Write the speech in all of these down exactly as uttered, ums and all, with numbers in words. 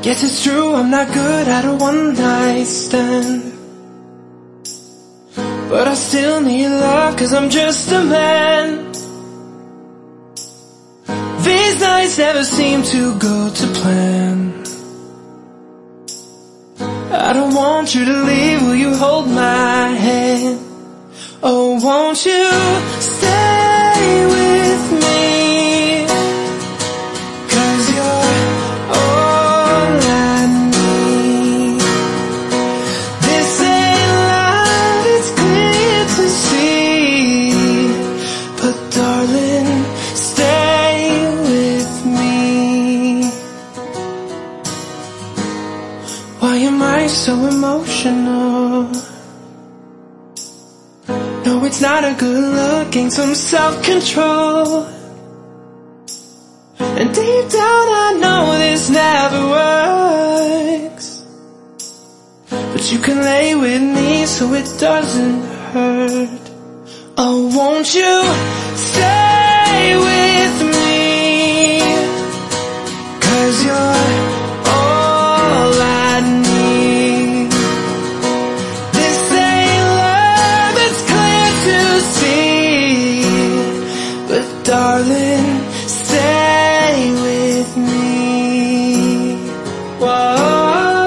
Yes, it's true, I'm not good at a one-night stand, but I still need love, cause I'm just a man. These nights never seem to go to plan. I don't want you to leave, will you hold my hand? Oh, won't you stay with me? Cause you're all I need. This ain't love, it's clear to see, but darling, stay with me. Why am I so emotional? No, it's not a good look, gain some self-control. And deep down I know this never works, but you can lay with me so it doesn't hurt. Oh, won't you stay with me? Cause you're all I need. This ain't love, it's clear to see, but darling, stay with me. Whoa.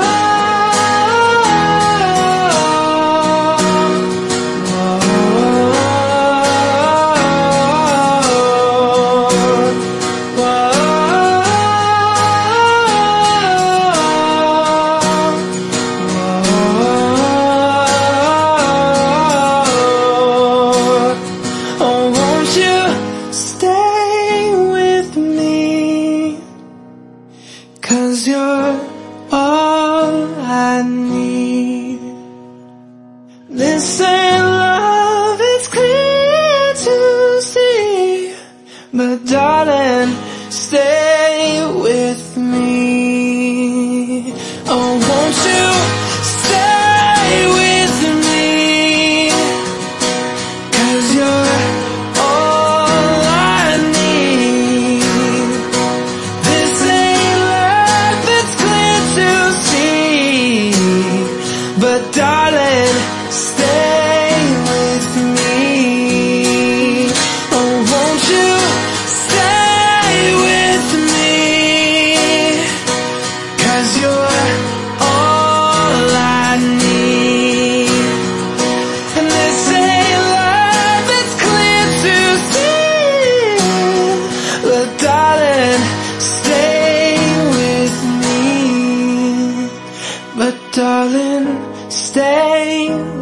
Cause you're all I need. This ain't love, it's clear to see, but darling, stay with me. Oh, won't you stay with me? Cause you're all I need. This ain't love, it's clear to see, but darling, stay with me. Oh, won't you stay with me? Cause you're all I need. And this ain't love, it's clear to see, but darling, stay with me. But darling, stay